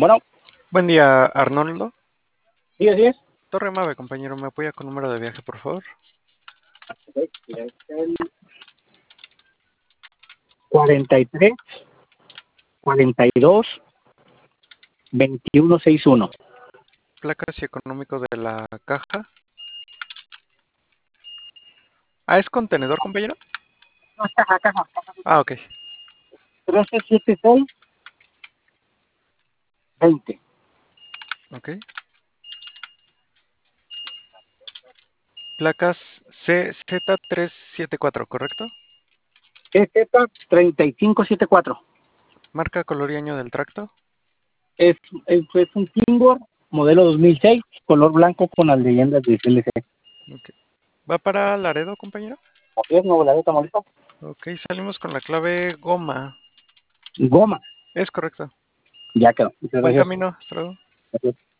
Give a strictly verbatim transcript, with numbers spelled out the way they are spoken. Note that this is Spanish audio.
Bueno, Buen día, Arnoldo. sí, así es. Torre Mave, compañero, ¿me apoya con número de viaje, por favor? Ok, mira, es el cuarenta y tres, cuarenta y dos, veintiuno sesenta y uno. Placas y económico de la caja. Ah, ¿es contenedor, compañero? No, caja, caja, caja. Ah, ok. trece setenta y seis, veinte. Ok. Placas C Z trescientos setenta y cuatro, ¿correcto? G Z treinta y cinco setenta y cuatro. Marca, color y año del tracto. Es, es, es un Kingbird modelo dos mil seis, color blanco con las leyendas de C L C. Ok. ¿Va para Laredo, compañero? Así es, Nuevo Laredo, Tamaulipas. Ok, salimos con la clave goma. Goma. Es correcto. Ya quedó. Muchas Buen gracias. camino. Hasta luego. Gracias.